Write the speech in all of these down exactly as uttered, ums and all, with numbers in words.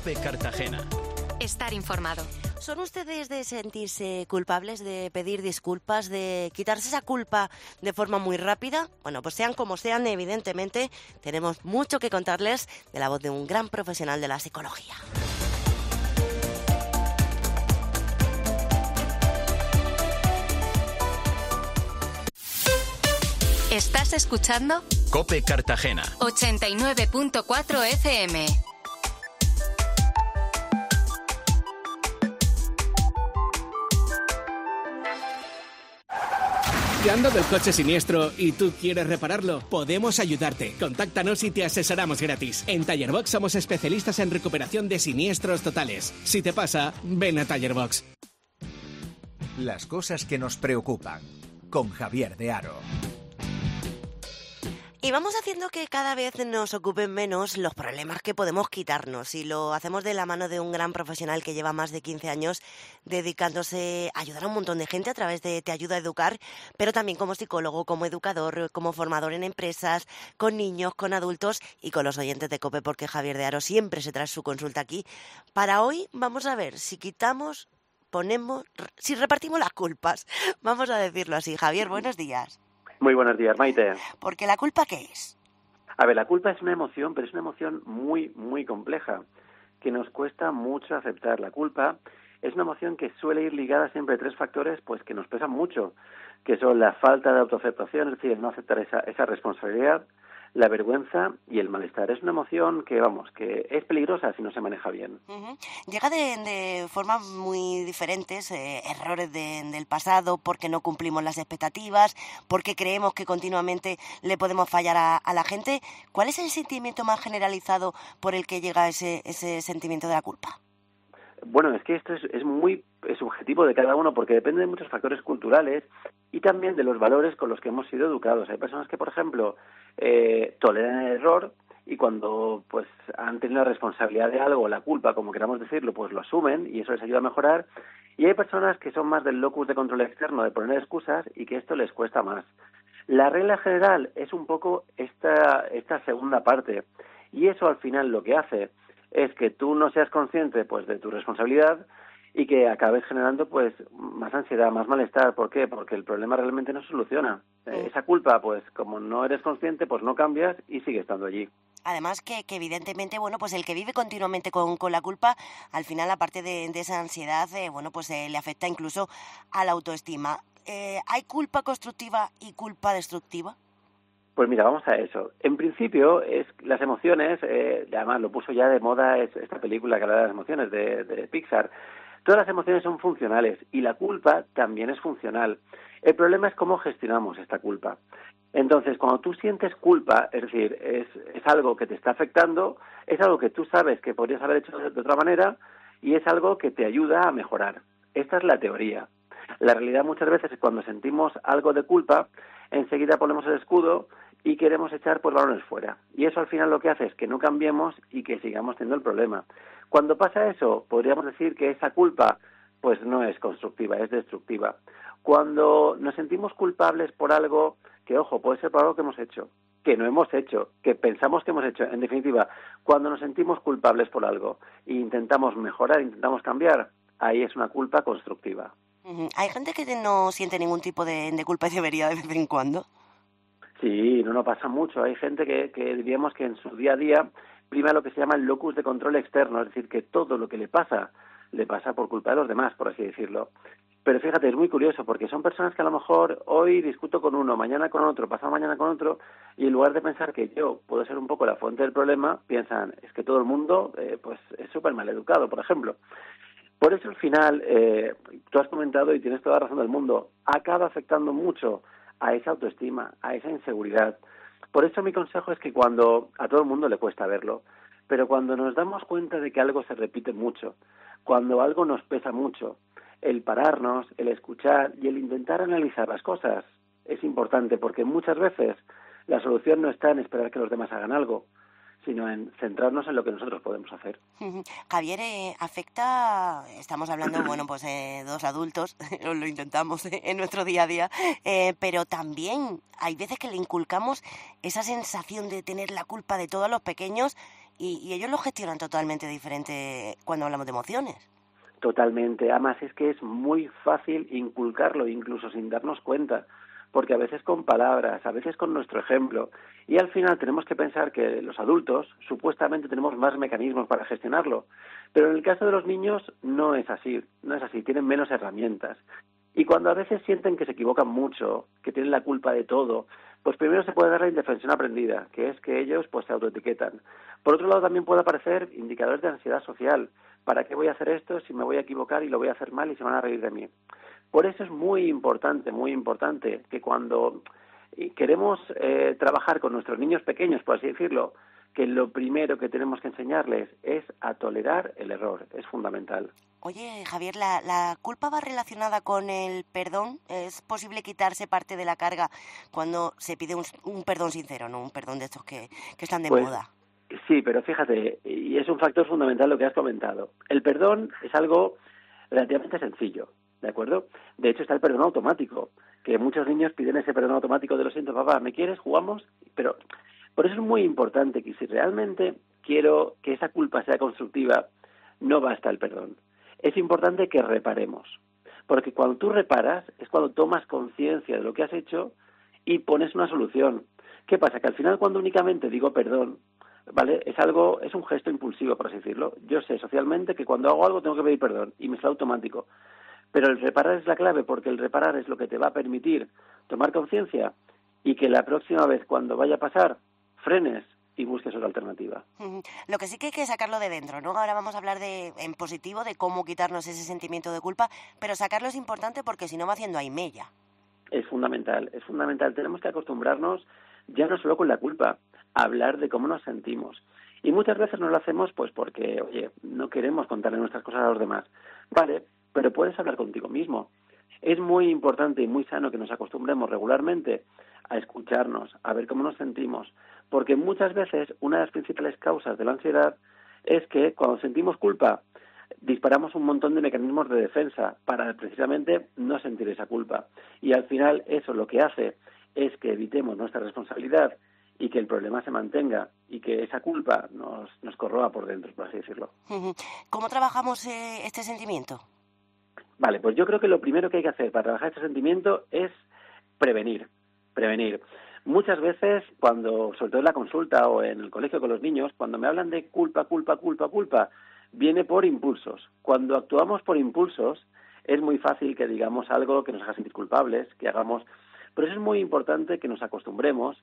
COPE Cartagena. Estar informado. ¿Son ustedes de sentirse culpables, de pedir disculpas, de quitarse esa culpa de forma muy rápida? Bueno, pues sean como sean, evidentemente tenemos mucho que contarles de la voz de un gran profesional de la psicología. ¿Estás escuchando? COPE Cartagena. ochenta y nueve punto cuatro F M. ¿Te han dado el coche siniestro y tú quieres repararlo? Podemos ayudarte. Contáctanos y te asesoramos gratis. En Tallerbox somos especialistas en recuperación de siniestros totales. Si te pasa, ven a Tallerbox. Las cosas que nos preocupan, con Javier de Haro. Y vamos haciendo que cada vez nos ocupen menos los problemas que podemos quitarnos, y lo hacemos de la mano de un gran profesional que lleva más de quince años dedicándose a ayudar a un montón de gente a través de Te Ayuda a Educar, pero también como psicólogo, como educador, como formador en empresas, con niños, con adultos y con los oyentes de COPE, porque Javier de Haro siempre se trae su consulta aquí. Para hoy vamos a ver si quitamos, ponemos, si repartimos las culpas. Vamos a decirlo así. Javier, buenos días. Muy buenos días, Maite. Porque ¿la culpa qué es? A ver, la culpa es una emoción, pero es una emoción muy, muy compleja, que nos cuesta mucho aceptar. La culpa es una emoción que suele ir ligada siempre a tres factores pues que nos pesan mucho, que son la falta de autoaceptación, es decir, no aceptar esa, esa responsabilidad, la vergüenza y el malestar. Es una emoción que, vamos, que es peligrosa si no se maneja bien. Uh-huh. Llega de, de formas muy diferentes, eh, errores de, del pasado, porque no cumplimos las expectativas, porque creemos que continuamente le podemos fallar a, a la gente. ¿Cuál es el sentimiento más generalizado por el que llega ese, ese sentimiento de la culpa? Bueno, es que esto es, es muy es subjetivo de cada uno, porque depende de muchos factores culturales y también de los valores con los que hemos sido educados. Hay personas que, por ejemplo, eh, toleran el error y cuando pues han tenido la responsabilidad de algo, la culpa, como queramos decirlo, pues lo asumen y eso les ayuda a mejorar. Y hay personas que son más del locus de control externo, de poner excusas, y que esto les cuesta más. La regla general es un poco esta, esta segunda parte, y eso al final lo que hace es que tú no seas consciente pues de tu responsabilidad y que acabes generando pues más ansiedad, más malestar. ¿Por qué? Porque el problema realmente no se soluciona. Eh, esa culpa, pues como no eres consciente, pues no cambias y sigue estando allí. Además que, que evidentemente, bueno, pues el que vive continuamente con, con la culpa, al final, aparte de, de esa ansiedad, eh, bueno, pues eh, le afecta incluso a la autoestima. Eh, ¿Hay culpa constructiva y culpa destructiva? Pues mira, vamos a eso. En principio, es las emociones, eh, además lo puso ya de moda es esta película que habla de las emociones de, de Pixar. Todas las emociones son funcionales y la culpa también es funcional. El problema es cómo gestionamos esta culpa. Entonces, cuando tú sientes culpa, es decir, es, es algo que te está afectando, es algo que tú sabes que podrías haber hecho de, de otra manera y es algo que te ayuda a mejorar. Esta es la teoría. La realidad muchas veces es cuando sentimos algo de culpa, enseguida ponemos el escudo y queremos echar pues balones fuera. Y eso al final lo que hace es que no cambiemos y que sigamos teniendo el problema. Cuando pasa eso, podríamos decir que esa culpa pues no es constructiva, es destructiva. Cuando nos sentimos culpables por algo que, ojo, puede ser por algo que hemos hecho, que no hemos hecho, que pensamos que hemos hecho, en definitiva, cuando nos sentimos culpables por algo e intentamos mejorar, intentamos cambiar, ahí es una culpa constructiva. Uh-huh. ¿Hay gente que no siente ningún tipo de, de culpa y debería de vez en cuando? Sí, no, no pasa mucho. Hay gente que, que diríamos que en su día a día prima lo que se llama el locus de control externo, es decir, que todo lo que le pasa, le pasa por culpa de los demás, por así decirlo. Pero fíjate, es muy curioso, porque son personas que a lo mejor hoy discuto con uno, mañana con otro, pasado mañana con otro, y en lugar de pensar que yo puedo ser un poco la fuente del problema, piensan, es que todo el mundo eh, pues es súper mal educado, por ejemplo. Por eso al final, eh, tú has comentado y tienes toda la razón del mundo, acaba afectando mucho a esa autoestima, a esa inseguridad. Por eso mi consejo es que cuando, a todo el mundo le cuesta verlo, pero cuando nos damos cuenta de que algo se repite mucho, cuando algo nos pesa mucho, el pararnos, el escuchar y el intentar analizar las cosas es importante, porque muchas veces la solución no está en esperar que los demás hagan algo, sino en centrarnos en lo que nosotros podemos hacer. Javier, eh, afecta, estamos hablando, bueno, pues eh, dos adultos, lo intentamos eh, en nuestro día a día, eh, pero también hay veces que le inculcamos esa sensación de tener la culpa de todos los pequeños y, y ellos lo gestionan totalmente diferente cuando hablamos de emociones. Totalmente. Además, es que es muy fácil inculcarlo, incluso sin darnos cuenta, porque a veces con palabras, a veces con nuestro ejemplo, y al final tenemos que pensar que los adultos supuestamente tenemos más mecanismos para gestionarlo, pero en el caso de los niños no es así, no es así, tienen menos herramientas. Y cuando a veces sienten que se equivocan mucho, que tienen la culpa de todo, pues primero se puede dar la indefensión aprendida, que es que ellos pues se autoetiquetan. Por otro lado, también puede aparecer indicadores de ansiedad social. ¿Para qué voy a hacer esto si me voy a equivocar y lo voy a hacer mal y se van a reír de mí? Por eso es muy importante, muy importante que cuando queremos eh, trabajar con nuestros niños pequeños, por así decirlo, que lo primero que tenemos que enseñarles es a tolerar el error, es fundamental. Oye, Javier, ¿la, la culpa va relacionada con el perdón? ¿Es posible quitarse parte de la carga cuando se pide un, un perdón sincero, no un perdón de estos que, que están de pues, moda? Sí, pero fíjate, y es un factor fundamental lo que has comentado. El perdón es algo relativamente sencillo, ¿de acuerdo? De hecho, está el perdón automático, que muchos niños piden ese perdón automático de lo siento, papá, ¿me quieres? ¿Jugamos? Pero por eso es muy importante que si realmente quiero que esa culpa sea constructiva, no basta el perdón. Es importante que reparemos, porque cuando tú reparas es cuando tomas conciencia de lo que has hecho y pones una solución. ¿Qué pasa? Que al final cuando únicamente digo perdón, ¿vale? Es algo, es un gesto impulsivo, por así decirlo. Yo sé socialmente que cuando hago algo tengo que pedir perdón y me sale automático. Pero el reparar es la clave, porque el reparar es lo que te va a permitir tomar conciencia y que la próxima vez cuando vaya a pasar, frenes y busques otra alternativa. Lo que sí que hay que sacarlo de dentro, ¿no? Ahora vamos a hablar de en positivo de cómo quitarnos ese sentimiento de culpa, pero sacarlo es importante porque si no va haciendo ahí mella. Es fundamental, es fundamental. Tenemos que acostumbrarnos ya no solo con la culpa, a hablar de cómo nos sentimos. Y muchas veces no lo hacemos pues porque, oye, no queremos contarle nuestras cosas a los demás. Vale, pero puedes hablar contigo mismo. Es muy importante y muy sano que nos acostumbremos regularmente a escucharnos, a ver cómo nos sentimos, porque muchas veces una de las principales causas de la ansiedad es que cuando sentimos culpa disparamos un montón de mecanismos de defensa para precisamente no sentir esa culpa. Y al final eso lo que hace es que evitemos nuestra responsabilidad y que el problema se mantenga y que esa culpa nos, nos corroa por dentro, por así decirlo. ¿Cómo trabajamos eh, este sentimiento? Vale, pues yo creo que lo primero que hay que hacer para trabajar este sentimiento es prevenir, prevenir. Muchas veces, cuando, sobre todo en la consulta o en el colegio con los niños, cuando me hablan de culpa, culpa, culpa, culpa, viene por impulsos. Cuando actuamos por impulsos, es muy fácil que digamos algo que nos haga sentir culpables, que hagamos... Por eso es muy importante que nos acostumbremos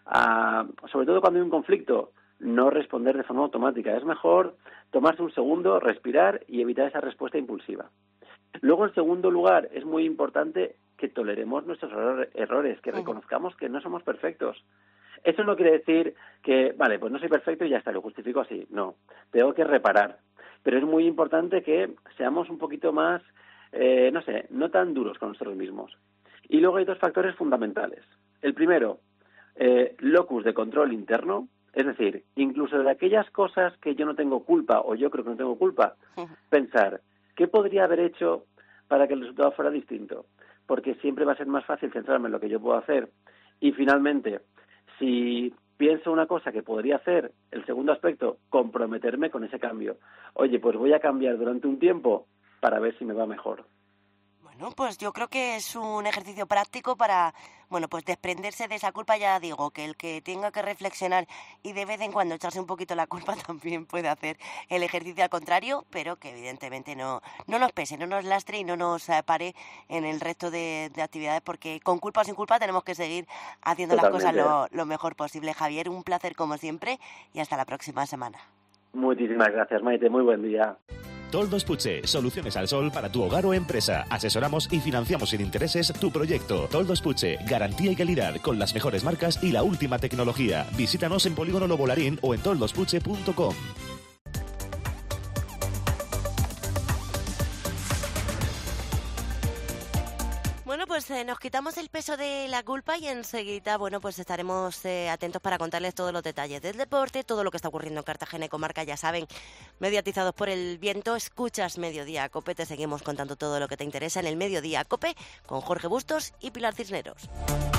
a, sobre todo cuando hay un conflicto, no responder de forma automática. Es mejor tomarse un segundo, respirar y evitar esa respuesta impulsiva. Luego, en segundo lugar, es muy importante que toleremos nuestros errores, que reconozcamos que no somos perfectos. Eso no quiere decir que, vale, pues no soy perfecto y ya está, lo justifico así. No, tengo que reparar. Pero es muy importante que seamos un poquito más, eh, no sé, no tan duros con nosotros mismos. Y luego hay dos factores fundamentales. El primero, eh, locus de control interno, es decir, incluso de aquellas cosas que yo no tengo culpa o yo creo que no tengo culpa, pensar, ¿qué podría haber hecho para que el resultado fuera distinto? Porque siempre va a ser más fácil centrarme en lo que yo puedo hacer. Y finalmente, si pienso una cosa que podría hacer, el segundo aspecto, comprometerme con ese cambio. Oye, pues voy a cambiar durante un tiempo para ver si me va mejor. Bueno, pues yo creo que es un ejercicio práctico para, bueno, pues desprenderse de esa culpa. Ya digo, que el que tenga que reflexionar y de vez en cuando echarse un poquito la culpa también puede hacer el ejercicio al contrario, pero que evidentemente no, no nos pese, no nos lastre y no nos pare en el resto de, de actividades, porque con culpa o sin culpa tenemos que seguir haciendo Totalmente. las cosas lo, lo mejor posible. Javier, un placer como siempre y hasta la próxima semana. Muchísimas gracias, Maite. Muy buen día. Toldos Puche, soluciones al sol para tu hogar o empresa. Asesoramos y financiamos sin intereses tu proyecto. Toldos Puche, garantía y calidad con las mejores marcas y la última tecnología. Visítanos en Polígono Lobolarín o en toldos puche punto com. Bueno, pues eh, nos quitamos el peso de la culpa y enseguida, bueno, pues estaremos eh, atentos para contarles todos los detalles del deporte, todo lo que está ocurriendo en Cartagena y comarca, ya saben, mediatizados por el viento. Escuchas Mediodía Cope, te seguimos contando todo lo que te interesa en el Mediodía Cope con Jorge Bustos y Pilar Cisneros.